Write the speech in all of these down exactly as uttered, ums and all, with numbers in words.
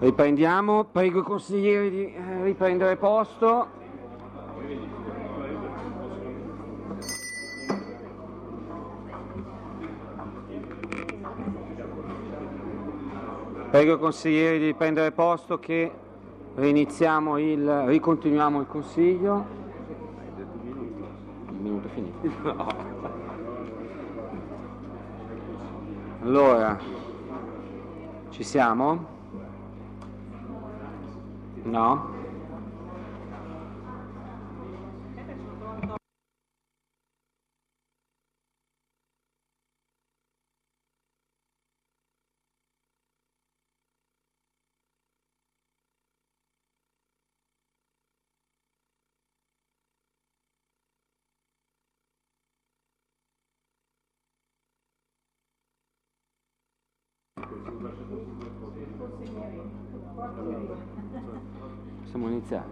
Riprendiamo, prego i consiglieri di eh, riprendere posto. Prego i consiglieri di riprendere posto che riniziamo il, ricontinuiamo il consiglio. Il minuto è finito. No. Allora, ci siamo? No? Possiamo iniziare?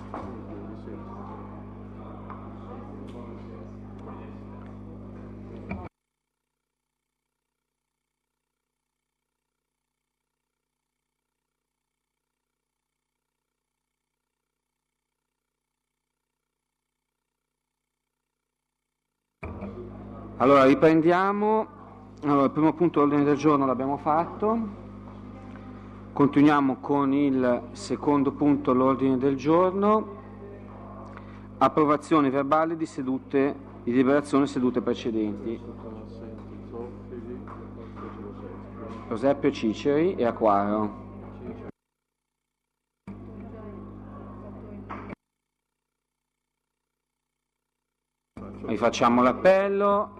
Allora, riprendiamo. Allora, il primo punto dell'ordine del giorno l'abbiamo fatto. Continuiamo con il secondo punto all'ordine del giorno, approvazione verbale di sedute di deliberazione sedute precedenti. Prosepio, Ciceri e Acquaro. Rifacciamo l'appello.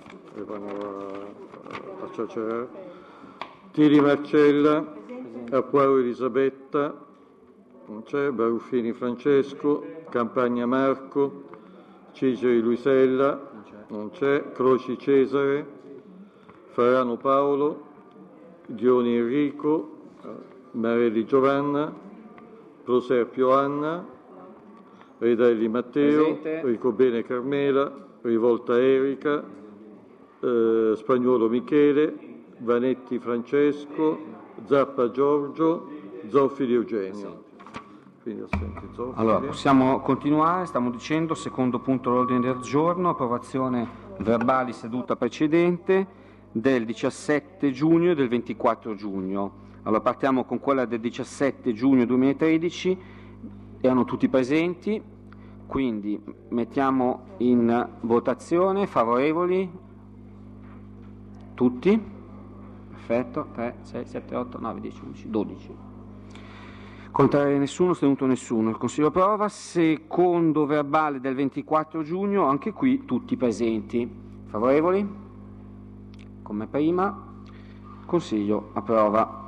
Tiri Marcella, Acquaro Elisabetta, non c'è, Baruffini Francesco, Campagna Marco, Ciceri Luisella, non c'è, Croci Cesare, Farano Paolo, Dioni Enrico, Marelli Giovanna, Proserpio Anna, Redelli Matteo, Presente. Ricobene Carmela, Rivolta Erika, eh, Spagnuolo Michele, Vanetti Francesco, Zappa Giorgio, Zoffili Eugenio. Quindi assenti Zoffili. Allora, possiamo continuare, stiamo dicendo, secondo punto all'ordine del giorno, approvazione verbali seduta precedente del diciassette giugno e del ventiquattro giugno. Allora, partiamo con quella del diciassette giugno duemilatredici, erano tutti presenti, quindi mettiamo in votazione, favorevoli, tutti? Perfetto, tre, sei, sette, otto, nove, dieci, undici, dodici. Contrario nessuno, astenuto nessuno. Il Consiglio approva. Secondo verbale del ventiquattro giugno, anche qui tutti presenti. Favorevoli? Come prima. Il Consiglio approva.